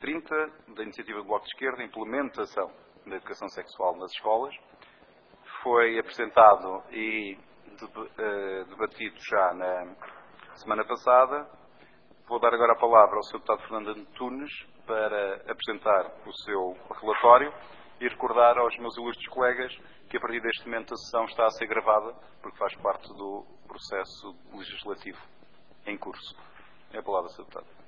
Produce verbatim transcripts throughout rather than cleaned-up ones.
trinta, da iniciativa do Bloco de Esquerda, implementação da educação sexual nas escolas. Foi apresentado e debatido já na semana passada. Vou dar agora a palavra ao senhor Deputado Fernando Antunes para apresentar o seu relatório e recordar aos meus ilustres colegas que a partir deste momento a sessão está a ser gravada porque faz parte do processo legislativo em curso. É a palavra, senhor Deputado.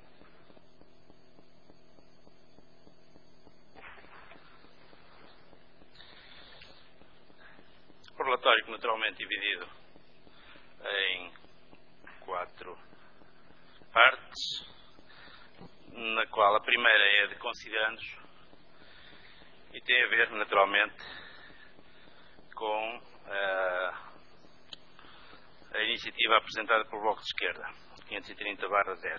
O relatório, naturalmente dividido em quatro partes, na qual a primeira é de considerandos e tem a ver, naturalmente, com a, a iniciativa apresentada pelo Bloco de Esquerda, quinhentos e trinta barra dez.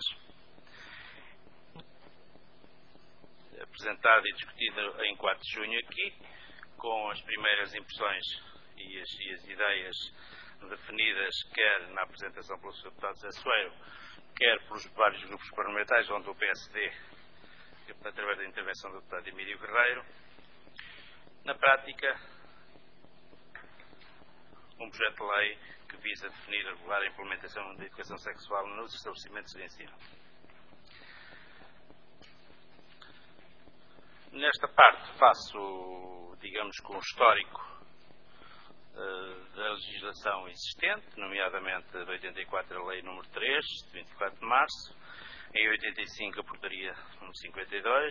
Apresentada e discutida em quatro de junho aqui, com as primeiras impressões e as, e as ideias definidas quer na apresentação pelo senhor Deputado José Soeiro, quer pelos vários grupos parlamentares, onde o P S D, através da intervenção do deputado Emílio Guerreiro. Na prática, um projeto de lei que visa definir e regular a implementação da educação sexual nos estabelecimentos de ensino. Nesta parte faço, digamos, com o histórico da legislação existente, nomeadamente de oitenta e quatro a Lei número três, de vinte e quatro de março, em oitenta e cinco a Portaria número cinquenta e dois,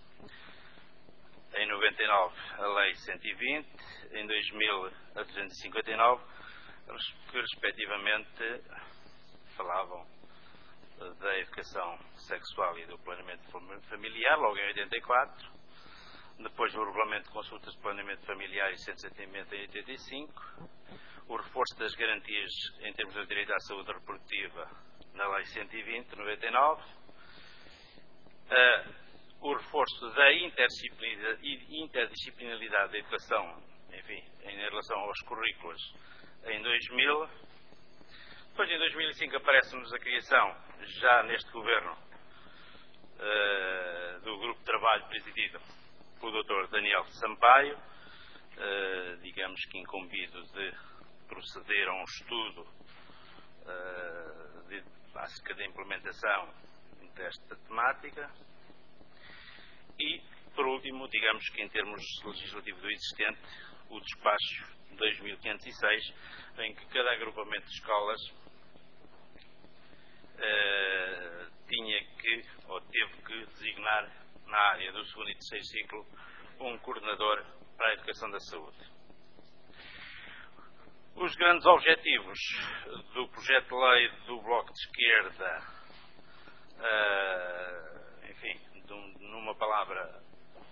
em noventa e nove a Lei cento e vinte, em dois mil a duzentos e cinquenta e nove, que respectivamente falavam da educação sexual e do planeamento familiar, logo em oitenta e quatro, depois o Regulamento de Consultas de Planeamento Familiar e Centros de Atendimento em oitenta e cinco, o reforço das garantias em termos de direito à saúde reprodutiva na Lei cento e vinte, de noventa e nove, uh, o reforço da interdisciplinaridade da educação, enfim, em relação aos currículos em dois mil. Depois, em dois mil e cinco, aparece-nos a criação, já neste governo, uh, do grupo de trabalho presidido pelo doutor Daniel Sampaio, uh, digamos que incumbido de proceder a um estudo uh, de, acerca da implementação desta temática. E, por último, digamos que em termos legislativos do existente, o despacho dois mil quinhentos e seis, em que cada agrupamento de escolas uh, tinha que, ou teve que, designar na área do segundo e terceiro ciclo um coordenador para a educação da saúde. Os grandes objetivos do projeto de lei do Bloco de Esquerda, uh, enfim, de um, numa palavra,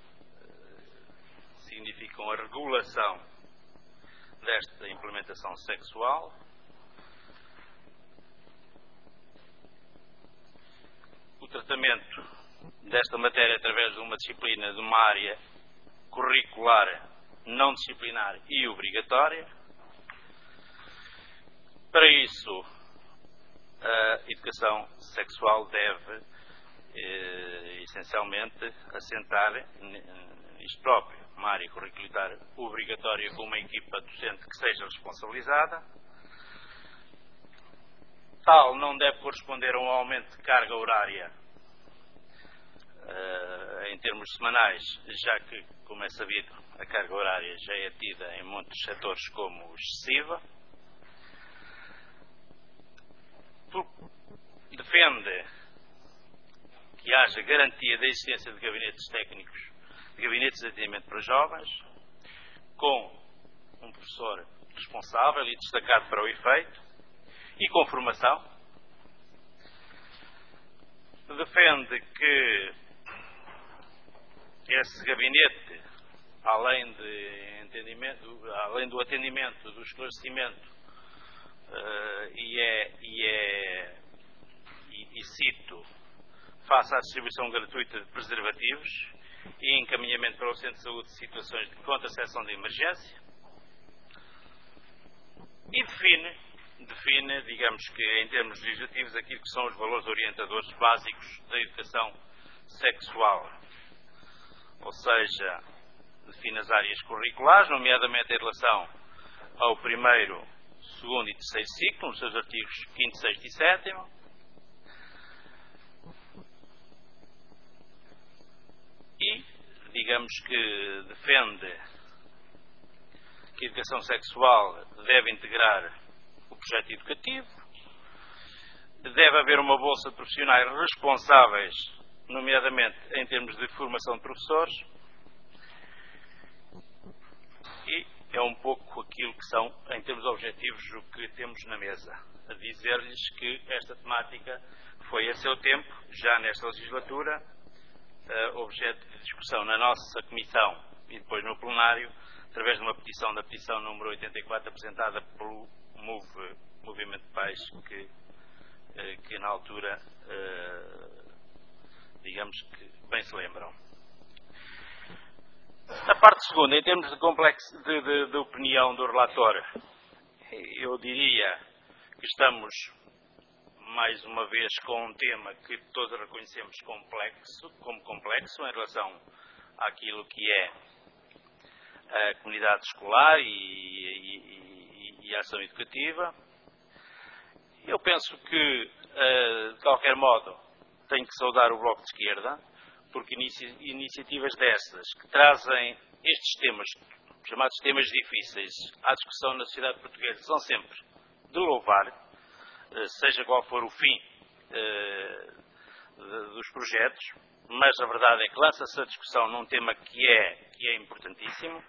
uh, significam a regulação desta implementação sexual, o tratamento desta matéria através de uma disciplina de uma área curricular não disciplinar e obrigatória. Para isso, a educação sexual deve, eh, essencialmente, assentar nisto próprio, uma área curricular obrigatória com uma equipa docente que seja responsabilizada. Tal não deve corresponder a um aumento de carga horária uh, em termos semanais, já que, como é sabido, a carga horária já é tida em muitos setores como excessiva. Defende que haja garantia da existência de gabinetes técnicos, de gabinetes de atendimento para jovens, com um professor responsável e destacado para o efeito, e com formação. Defende que esse gabinete, além, de entendimento, além do atendimento, do esclarecimento, uh, e, é, e, é, e, e cito, faça a distribuição gratuita de preservativos e encaminhamento para o Centro de Saúde de situações de contracepção de emergência, e define, define, digamos que em termos legislativos, aquilo que são os valores orientadores básicos da educação sexual. ou seja, define as áreas curriculares, nomeadamente em relação ao primeiro, segundo e terceiro ciclo, nos seus artigos quinto, sexto e sétimo. E, digamos que defende que a educação sexual deve integrar o projeto educativo, deve haver uma bolsa de profissionais responsáveis, nomeadamente em termos de formação de professores, e é um pouco aquilo que são, em termos objetivos, o que temos na mesa. A dizer-lhes que esta temática foi a seu tempo, já nesta legislatura, objeto de discussão na nossa comissão e depois no plenário, através de uma petição, da petição número oitenta e quatro, apresentada pelo MOVE, Movimento de Pais, que, que na altura, digamos que bem se lembram. Na parte segunda, em termos de, complexo, de, de, de opinião do relator, eu diria que estamos, mais uma vez, com um tema que todos reconhecemos complexo, como complexo em relação àquilo que é a comunidade escolar e, e, e, e a ação educativa. Eu penso que, de qualquer modo, tenho que saudar o Bloco de Esquerda, porque inici iniciativas destas, que trazem estes temas, chamados temas difíceis, à discussão na sociedade portuguesa, são sempre de louvar, seja qual for o fim dos projetos, mas a verdade é que lança-se a discussão num tema que é, que é importantíssimo.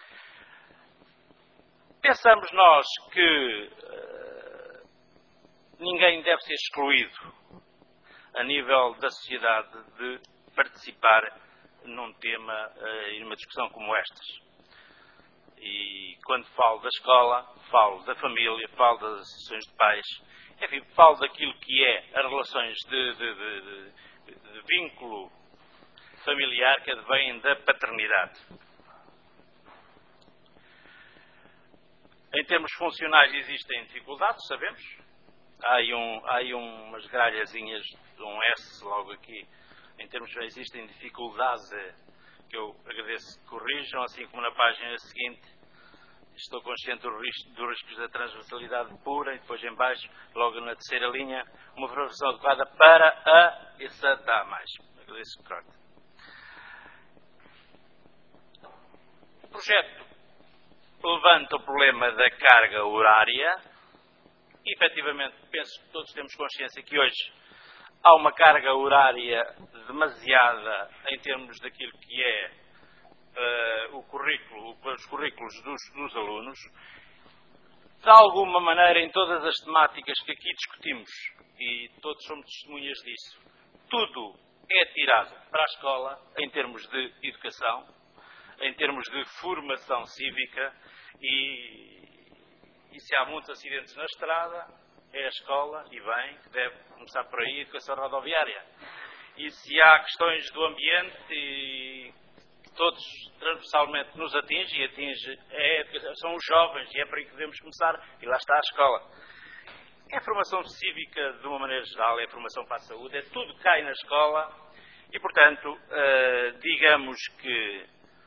Pensamos nós que uh, ninguém deve ser excluído a nível da sociedade de participar num tema uh, e numa discussão como estas. E quando falo da escola, falo da família, falo das associações de pais, enfim, falo daquilo que é as relações de, de, de, de, de vínculo familiar que advêm da paternidade. Em termos funcionais existem dificuldades, sabemos. Há aí, um, há aí umas gralhazinhas de um S logo aqui. Em termos, existem dificuldades que eu agradeço que corrijam, assim como na página seguinte. Estou consciente dos riscos, dos riscos da transversalidade pura, e depois em baixo, logo na terceira linha, uma formação adequada para a e se dá mais. Agradeço que corte. O projeto levanta o problema da carga horária. E, efetivamente, penso que todos temos consciência que hoje há uma carga horária demasiada em termos daquilo que é uh, o currículo, os currículos dos, dos alunos. De alguma maneira, em todas as temáticas que aqui discutimos, e todos somos testemunhas disso, tudo é tirado para a escola em termos de educação, em termos de formação cívica, e, e se há muitos acidentes na estrada, é a escola, e bem, que deve começar por aí, a educação rodoviária. E se há questões do ambiente e que todos transversalmente nos atinge, e atinge é, são os jovens, e é por aí que devemos começar, e lá está a escola. É a formação cívica, de uma maneira geral, é a formação para a saúde, é tudo que cai na escola, e, portanto, uh, digamos que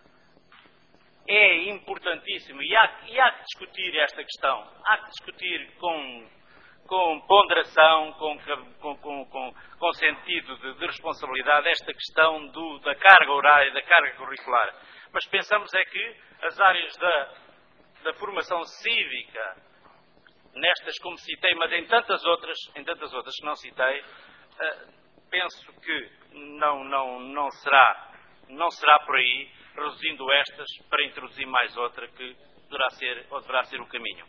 é importantíssimo, e há, e há que discutir esta questão, há que discutir com, com ponderação, com, com, com, com, com sentido de, de responsabilidade, esta questão do, da carga horária, da carga curricular. Mas pensamos é que as áreas da, da formação cívica, nestas como citei, mas em tantas outras, em tantas outras que não citei, uh, penso que não, não, não, será, não será por aí, reduzindo estas para introduzir mais outra que poderá ser, ou deverá ser o caminho.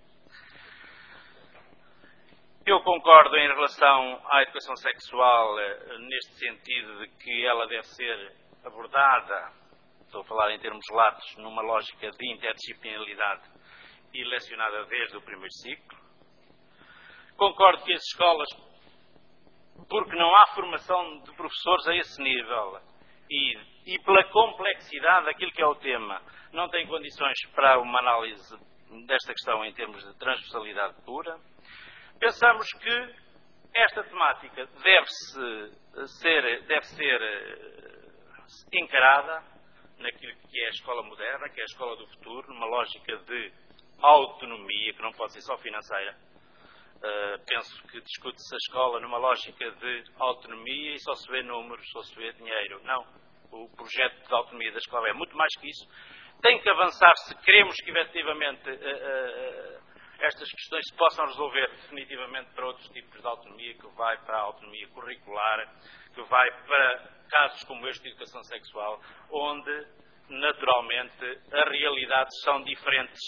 Eu concordo em relação à educação sexual, neste sentido de que ela deve ser abordada, estou a falar em termos latos, numa lógica de interdisciplinaridade e lecionada desde o primeiro ciclo. Concordo que as escolas, porque não há formação de professores a esse nível, e, e pela complexidade daquilo que é o tema, não têm condições para uma análise desta questão em termos de transversalidade pura. Pensamos que esta temática deve-se ser, deve ser encarada naquilo que é a escola moderna, que é a escola do futuro, numa lógica de autonomia, que não pode ser só financeira. Uh, penso que discute-se a escola numa lógica de autonomia e só se vê números, só se vê dinheiro. Não. O projeto de autonomia da escola é muito mais que isso. Tem que avançar se queremos que, efetivamente, uh, uh, estas questões se possam resolver definitivamente para outros tipos de autonomia, que vai para a autonomia curricular, que vai para casos como este de educação sexual, onde, naturalmente, as realidades são diferentes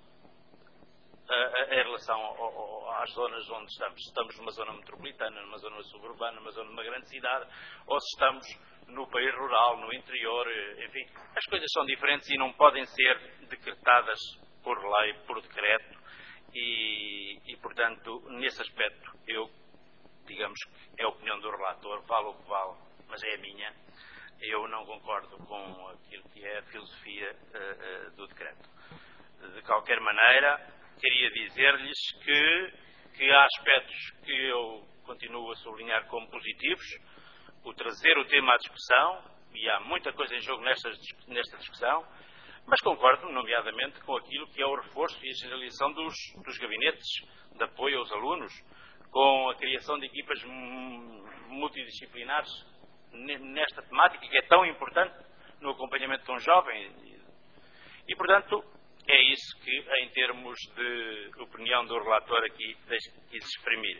em relação às zonas onde estamos. Se estamos numa zona metropolitana, numa zona suburbana, numa zona de uma grande cidade, ou se estamos no país rural, no interior, enfim, as coisas são diferentes e não podem ser decretadas por lei, por decreto, e, e portanto, nesse aspecto, eu, digamos que é a opinião do relator, vale o que vale, mas é a minha, eu não concordo com aquilo que é a filosofia uh, uh, do decreto. De qualquer maneira, queria dizer-lhes que, que há aspectos que eu continuo a sublinhar como positivos, o trazer o tema à discussão, e há muita coisa em jogo nesta, nesta discussão, mas concordo, nomeadamente, com aquilo que é o reforço e a generalização dos, dos gabinetes de apoio aos alunos, com a criação de equipas multidisciplinares nesta temática, que é tão importante no acompanhamento de um jovem. E, portanto, é isso que, em termos de opinião do relator, aqui quis exprimir.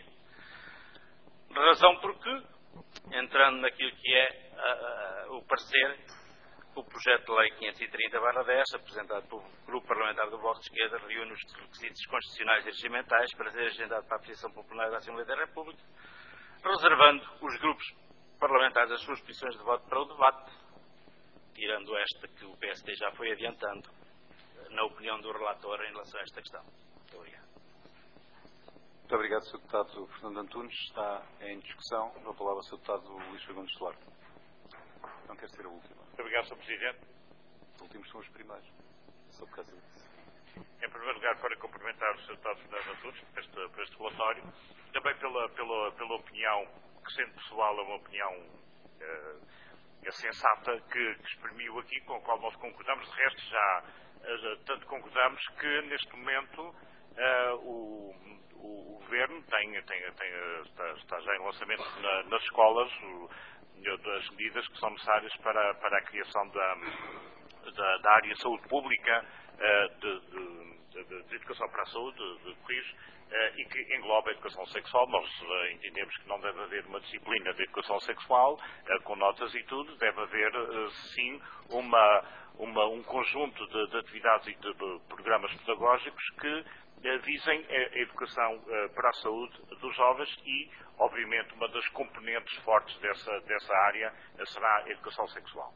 Razão porque, entrando naquilo que é uh, uh, o parecer, o projeto de lei quinhentos e trinta barra dez, apresentado pelo Grupo Parlamentar do Bloco de Esquerda, reúne os requisitos constitucionais e regimentais para ser agendado para a apreciação popular da Assembleia da República, reservando os grupos parlamentares as suas posições de voto para o debate, tirando esta que o P S D já foi adiantando, na opinião do relator, em relação a esta questão. Muito obrigado. Muito obrigado, senhor Deputado Fernando Antunes. Está em discussão. Dou a palavra ao senhor Deputado Luís Fagundes Duarte. Não quer ser a última. Muito obrigado, senhor Presidente. Os últimos são os primeiros. Só por causa disso. Em primeiro lugar, para cumprimentar o senhor Deputado Fernando Antunes por este, por este relatório, também pela, pela, pela opinião, que sendo pessoal é uma opinião eh, é sensata, que, que exprimiu aqui, com a qual nós concordamos. De resto, já eh, tanto concordamos que, neste momento, eh, o, o, o Governo tem, tem, tem, está, está já em lançamento na, nas escolas o, das medidas que são necessárias para, para a criação da, da, da área de saúde pública, de, de, de, de educação para a saúde, de, de corrijo, e que engloba a educação sexual. Nós entendemos que não deve haver uma disciplina de educação sexual, com notas e tudo, deve haver, sim, uma, uma, um conjunto de, de atividades e de, de programas pedagógicos que visem a educação para a saúde dos jovens e, obviamente, uma das componentes fortes dessa, dessa área será a educação sexual.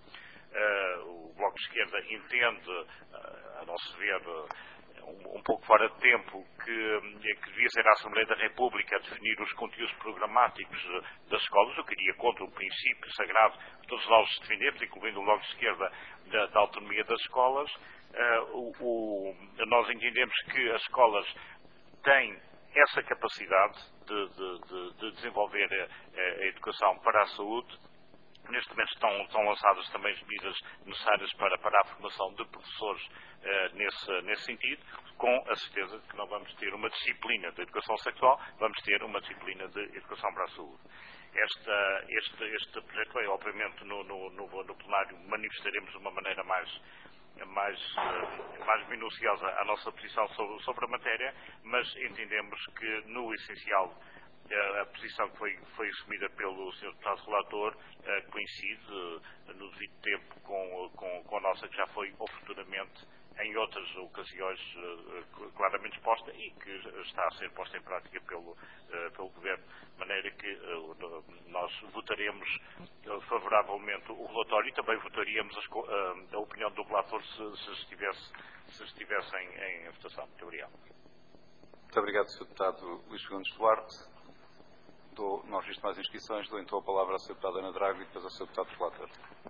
O Bloco de Esquerda entende, a nosso ver, um, um pouco fora de tempo, que, que devia ser a Assembleia da República a definir os conteúdos programáticos das escolas, o que iria contra o princípio sagrado que todos nós defendemos, incluindo o Bloco de Esquerda, da, da autonomia das escolas. Uh, o, o, nós entendemos que as escolas têm essa capacidade de, de, de, de desenvolver a, a educação para a saúde. Neste momento estão, estão lançadas também as medidas necessárias para, para a formação de professores uh, nesse, nesse sentido, com a certeza de que não vamos ter uma disciplina de educação sexual, vamos ter uma disciplina de educação para a saúde. Esta, este, este projeto, é, obviamente, no, no, no, no plenário manifestaremos de uma maneira mais mais, mais minuciosa a nossa posição sobre, sobre a matéria, mas entendemos que, no essencial, a posição que foi, foi assumida pelo senhor Deputado Relator coincide no devido tempo com, com, com a nossa, que já foi oportunamente em outras ocasiões claramente exposta e que está a ser posta em prática pelo, pelo Governo, de maneira que nós votaremos favoravelmente o relatório e também votaríamos a, a opinião do relator se, se estivesse, se estivesse em, em votação. Muito obrigado. Muito obrigado, senhor Deputado Luís Fagundes Duarte. Dou, não registro mais inscrições, dou então a palavra à senhora Deputada Ana Drago e depois ao senhor Deputado Relator.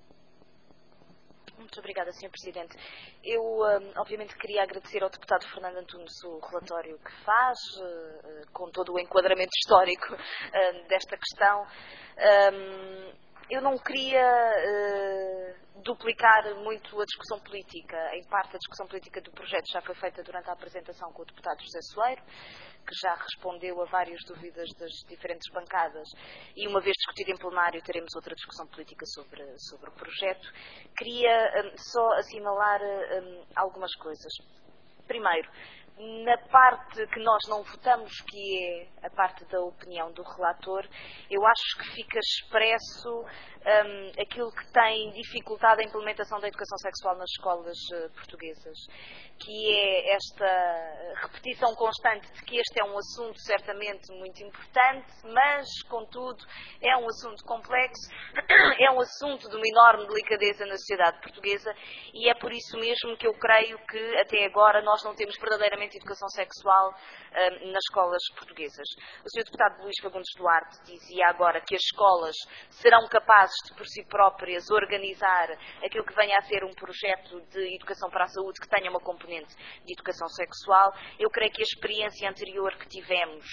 Muito obrigada, senhor Presidente. Eu, um, obviamente, queria agradecer ao deputado Fernando Antunes o relatório que faz, uh, com todo o enquadramento histórico uh, desta questão. Um, eu não queria uh, duplicar muito a discussão política. Em parte, a discussão política do projeto já foi feita durante a apresentação com o deputado José Soeiro, que já respondeu a várias dúvidas das diferentes bancadas, e uma vez discutido em plenário teremos outra discussão política sobre, sobre o projeto. Queria um, só assinalar um, algumas coisas. Primeiro, na parte que nós não votamos, que é a parte da opinião do relator, eu acho que fica expresso um, aquilo que tem dificultado a implementação da educação sexual nas escolas uh, portuguesas, que é esta repetição constante de que este é um assunto certamente muito importante, mas, contudo, é um assunto complexo, é um assunto de uma enorme delicadeza na sociedade portuguesa, e é por isso mesmo que eu creio que, até agora, nós não temos verdadeiramente educação sexual um, nas escolas portuguesas. O senhor deputado Luís Fagundes Duarte dizia agora que as escolas serão capazes de, por si próprias, organizar aquilo que venha a ser um projeto de educação para a saúde que tenha uma componente de educação sexual. Eu creio que a experiência anterior que tivemos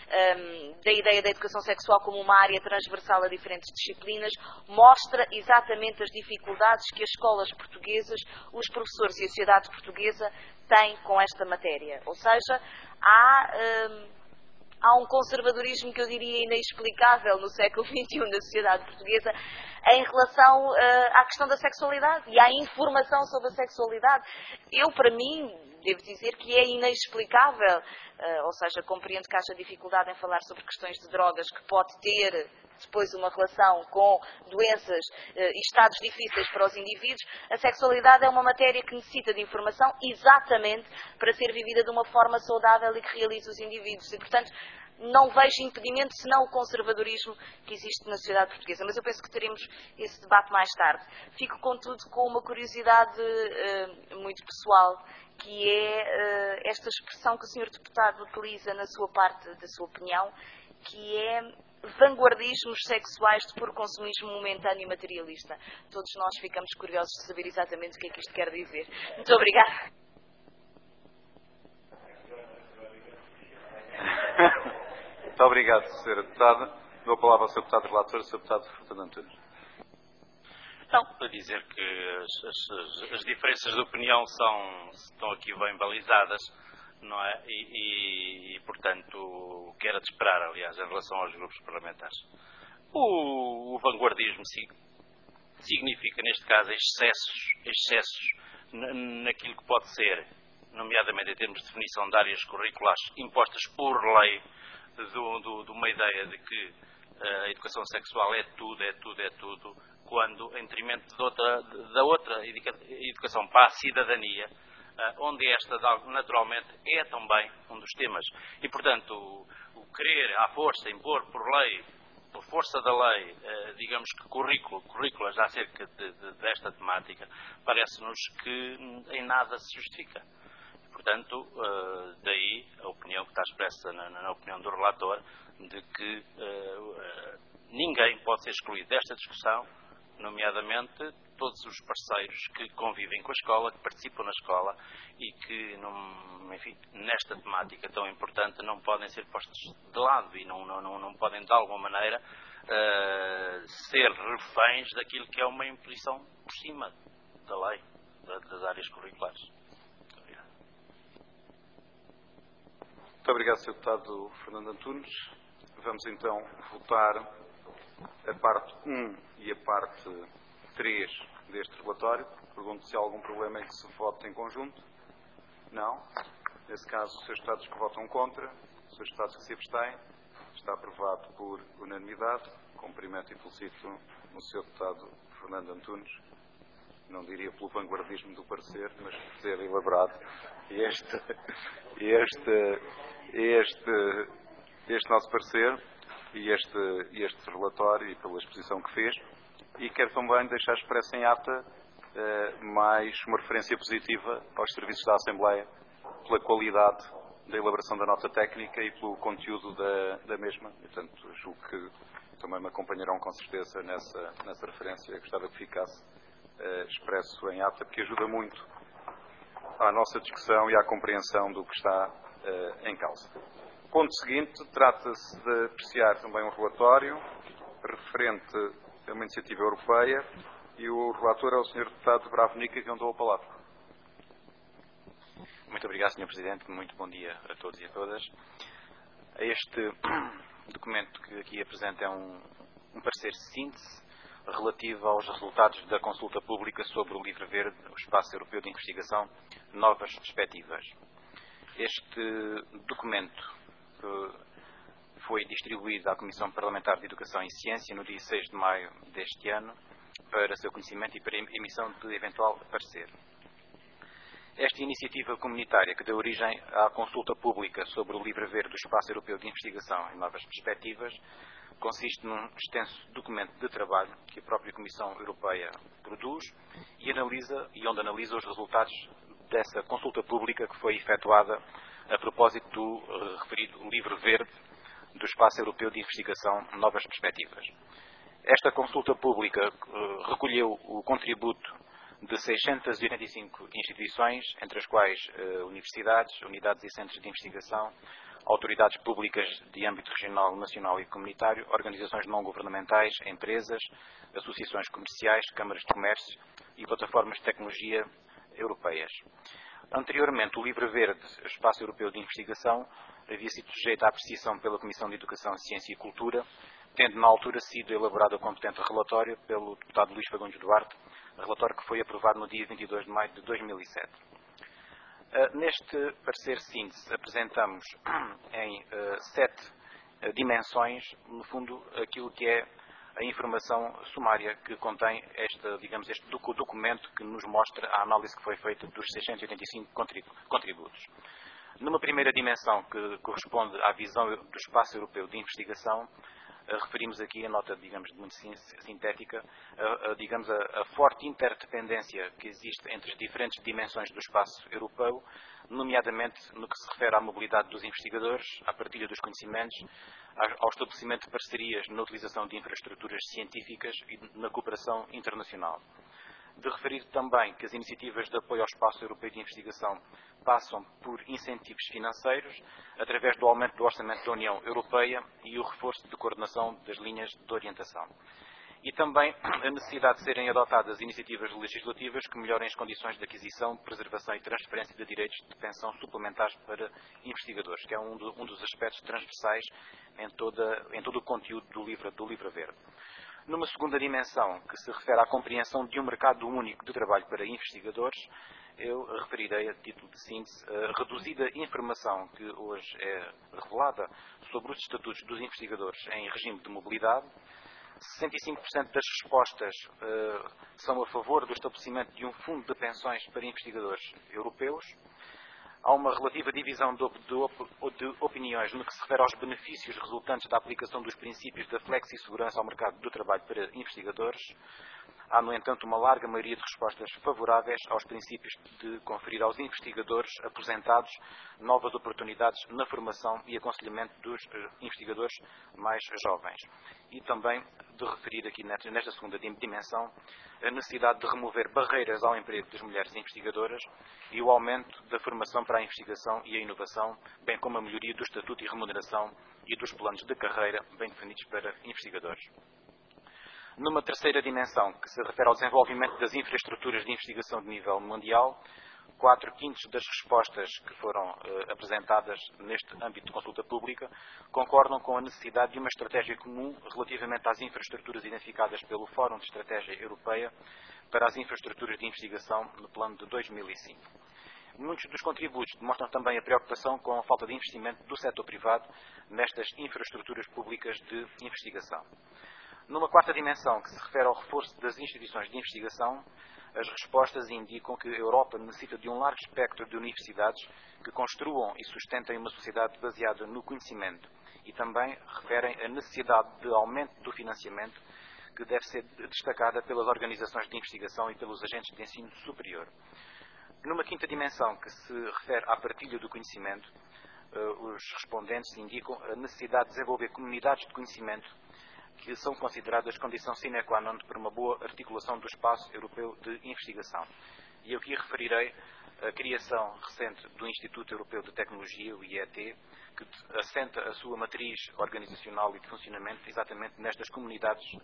um, da ideia da educação sexual como uma área transversal a diferentes disciplinas mostra exatamente as dificuldades que as escolas portuguesas, os professores e a sociedade portuguesa têm com esta matéria. Ou seja, há... Um, Há um conservadorismo que eu diria inexplicável no século vinte e um da sociedade portuguesa em relação uh, à questão da sexualidade e à informação sobre a sexualidade. Eu, para mim, devo dizer que é inexplicável, uh, ou seja, compreendo que haja dificuldade em falar sobre questões de drogas que pode ter depois uma relação com doenças uh, e estados difíceis para os indivíduos. A sexualidade é uma matéria que necessita de informação exatamente para ser vivida de uma forma saudável e que realize os indivíduos. E, portanto, não vejo impedimento senão o conservadorismo que existe na sociedade portuguesa. Mas eu penso que teremos esse debate mais tarde. Fico, contudo, com uma curiosidade uh, muito pessoal, que é uh, esta expressão que o senhor deputado utiliza na sua parte da sua opinião, que é vanguardismos sexuais de puro consumismo momentâneo e materialista. Todos nós ficamos curiosos de saber exatamente o que é que isto quer dizer. Muito obrigada. Muito obrigado, senhora Deputada. Dou a palavra ao senhor Deputado Relator, senhor Deputado Fernando Antunes. Não, para dizer que as, as, as diferenças de opinião são, estão aqui bem balizadas, não é? E, e, e, portanto, o que era de esperar, aliás, em relação aos grupos parlamentares. O, o vanguardismo significa, neste caso, excessos, excessos naquilo que pode ser, nomeadamente em termos de definição de áreas curriculares impostas por lei, do, do, de uma ideia de que a educação sexual é tudo, é tudo, é tudo, quando, em detrimento de outra, da outra educação para a cidadania, onde esta, naturalmente, é também um dos temas. E, portanto, o, o querer, à força, impor por lei, por força da lei, digamos que currículo, currículas acerca de, de, desta temática, parece-nos que em nada se justifica. Portanto, daí a opinião que está expressa na, na opinião do relator, de que uh, ninguém pode ser excluído desta discussão, nomeadamente todos os parceiros que convivem com a escola, que participam na escola e que, não, enfim, nesta temática tão importante não podem ser postos de lado e não, não, não podem de alguma maneira uh, ser reféns daquilo que é uma imposição por cima da lei, das áreas curriculares. Muito obrigado. Muito obrigado, senhor Deputado Fernando Antunes. Vamos então votar a parte um e a parte três deste relatório. Pergunto se há algum problema em que se vote em conjunto. Não. Nesse caso, os seus deputados que votam contra, os seus deputados que se abstêm, está aprovado por unanimidade. Cumprimento e felicito o senhor deputado Fernando Antunes, não diria pelo vanguardismo do parecer, mas por ter elaborado este, este, este, este nosso parecer e este, este relatório e pela exposição que fez. E quero também deixar expressa em ata eh, mais uma referência positiva aos serviços da Assembleia pela qualidade da elaboração da nota técnica e pelo conteúdo da, da mesma. E, portanto, julgo que também me acompanharão com certeza nessa, nessa referência. Eu gostava que ficasse eh, expresso em ata, porque ajuda muito à nossa discussão e à compreensão do que está eh, em causa. Ponto seguinte, trata-se de apreciar também um relatório referente a uma iniciativa europeia E o relator é o senhor Deputado Bravo Nica, que não dou a palavra. Muito obrigado, senhor Presidente. Muito bom dia a todos e a todas. Este documento que aqui apresenta é um, um parecer síntese relativo aos resultados da consulta pública sobre o Livro Verde, o Espaço Europeu de Investigação, Novas Perspectivas. Este documento uh, foi distribuído à Comissão Parlamentar de Educação e Ciência no dia seis de maio deste ano para seu conhecimento e para emissão de eventual parecer. Esta iniciativa comunitária que deu origem à consulta pública sobre o Livro Verde do Espaço Europeu de Investigação e Novas Perspectivas consiste num extenso documento de trabalho que a própria Comissão Europeia produz e analisa, e onde analisa os resultados dessa consulta pública que foi efetuada a propósito do uh, referido Livro Verde do Espaço Europeu de Investigação Novas Perspectivas. Esta consulta pública uh, recolheu o contributo de seiscentas e oitenta e cinco instituições, entre as quais uh, universidades, unidades e centros de investigação, autoridades públicas de âmbito regional, nacional e comunitário, organizações não governamentais, empresas, associações comerciais, câmaras de comércio e plataformas de tecnologia europeias. Anteriormente, o Livro Verde, Espaço Europeu de Investigação, havia sido sujeito à apreciação pela Comissão de Educação, Ciência e Cultura, tendo na altura sido elaborado o competente relatório pelo deputado Luís Fagundes Duarte, relatório que foi aprovado no dia vinte e dois de maio de dois mil e sete. Uh, neste parecer síntese apresentamos em uh, sete uh, dimensões, no fundo, aquilo que é a informação sumária que contém este, digamos, este documento que nos mostra a análise que foi feita dos seiscentos e oitenta e cinco contributos. Numa primeira dimensão, que corresponde à visão do espaço europeu de investigação, referimos aqui a nota, digamos, muito sintética, a, a, digamos, a, a forte interdependência que existe entre as diferentes dimensões do espaço europeu, nomeadamente no que se refere à mobilidade dos investigadores, à partilha dos conhecimentos, ao estabelecimento de parcerias na utilização de infraestruturas científicas e na cooperação internacional. De referir também que as iniciativas de apoio ao espaço europeu de investigação passam por incentivos financeiros, através do aumento do orçamento da União Europeia e o reforço de coordenação das linhas de orientação. E também a necessidade de serem adotadas iniciativas legislativas que melhorem as condições de aquisição, preservação e transferência de direitos de pensão suplementares para investigadores, que é um, do, um dos aspectos transversais em, toda, em todo o conteúdo do livro, do livro Verde. Numa segunda dimensão, que se refere à compreensão de um mercado único de trabalho para investigadores, eu referirei a título de síntese a reduzida informação que hoje é revelada sobre os estatutos dos investigadores em regime de mobilidade. sessenta e cinco por cento das respostas uh, são a favor do estabelecimento de um fundo de pensões para investigadores europeus. Há uma relativa divisão de, de, de opiniões no que se refere aos benefícios resultantes da aplicação dos princípios da flexi-segurança ao mercado do trabalho para investigadores. Há, no entanto, uma larga maioria de respostas favoráveis aos princípios de conferir aos investigadores aposentados novas oportunidades na formação e aconselhamento dos investigadores mais jovens. E também de referir aqui nesta segunda dimensão a necessidade de remover barreiras ao emprego das mulheres investigadoras e o aumento da formação para a investigação e a inovação, bem como a melhoria do estatuto e remuneração e dos planos de carreira bem definidos para investigadores. Numa terceira dimensão, que se refere ao desenvolvimento das infraestruturas de investigação de nível mundial, quatro quintos das respostas que foram uh, apresentadas neste âmbito de consulta pública concordam com a necessidade de uma estratégia comum relativamente às infraestruturas identificadas pelo Fórum de Estratégia Europeia para as infraestruturas de investigação no plano de dois mil e cinco. Muitos dos contributos demonstram também a preocupação com a falta de investimento do setor privado nestas infraestruturas públicas de investigação. Numa quarta dimensão, que se refere ao reforço das instituições de investigação, as respostas indicam que a Europa necessita de um largo espectro de universidades que construam e sustentem uma sociedade baseada no conhecimento e também referem a necessidade de aumento do financiamento que deve ser destacada pelas organizações de investigação e pelos agentes de ensino superior. Numa quinta dimensão, que se refere à partilha do conhecimento, os respondentes indicam a necessidade de desenvolver comunidades de conhecimento que são consideradas condição sine qua non para uma boa articulação do espaço europeu de investigação. E eu aqui referirei a criação recente do Instituto Europeu de Tecnologia, o I E T, que assenta a sua matriz organizacional e de funcionamento exatamente nestas comunidades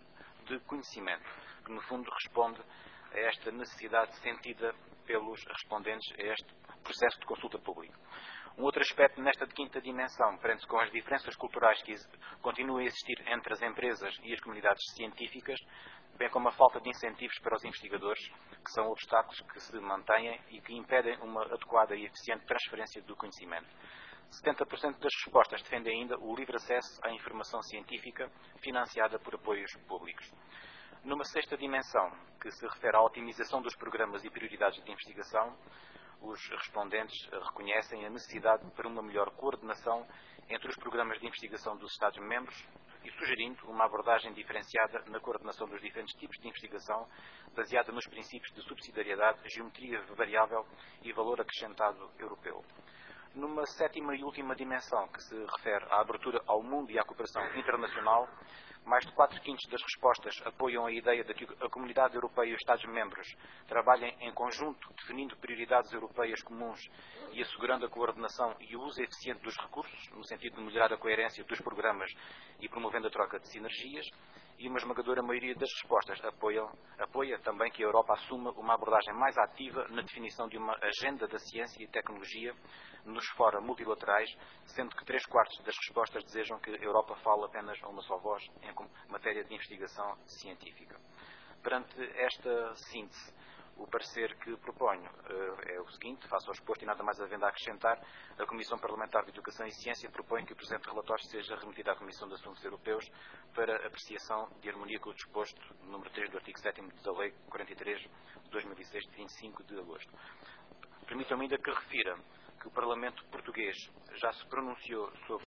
de conhecimento, que no fundo responde a esta necessidade sentida pelos respondentes a este processo de consulta pública. Um outro aspecto nesta quinta dimensão prende-se com as diferenças culturais que continuam a existir entre as empresas e as comunidades científicas, bem como a falta de incentivos para os investigadores, que são obstáculos que se mantêm e que impedem uma adequada e eficiente transferência do conhecimento. setenta por cento das respostas defendem ainda o livre acesso à informação científica financiada por apoios públicos. Numa sexta dimensão, que se refere à otimização dos programas e prioridades de investigação, os respondentes reconhecem a necessidade para uma melhor coordenação entre os programas de investigação dos Estados-membros e sugerindo uma abordagem diferenciada na coordenação dos diferentes tipos de investigação, baseada nos princípios de subsidiariedade, geometria variável e valor acrescentado europeu. Numa sétima e última dimensão, que se refere à abertura ao mundo e à cooperação internacional, mais de quatro quintos das respostas apoiam a ideia de que a Comunidade Europeia e os Estados-membros trabalhem em conjunto, definindo prioridades europeias comuns e assegurando a coordenação e o uso eficiente dos recursos, no sentido de melhorar a coerência dos programas e promovendo a troca de sinergias. E uma esmagadora maioria das respostas apoia, apoia também que a Europa assuma uma abordagem mais ativa na definição de uma agenda da ciência e tecnologia nos fóruns multilaterais, sendo que três quartos das respostas desejam que a Europa fale apenas a uma só voz em matéria de investigação científica. Perante esta síntese, o parecer que proponho uh, é o seguinte: face ao exposto e nada mais havendo a acrescentar, a Comissão Parlamentar de Educação e Ciência propõe que o presente relatório seja remetido à Comissão de Assuntos Europeus para apreciação de harmonia com o disposto número três do artigo sétimo da Lei quarenta e três de dois mil e seis, de vinte e cinco de agosto. Permitam-me ainda que refira que o Parlamento português já se pronunciou sobre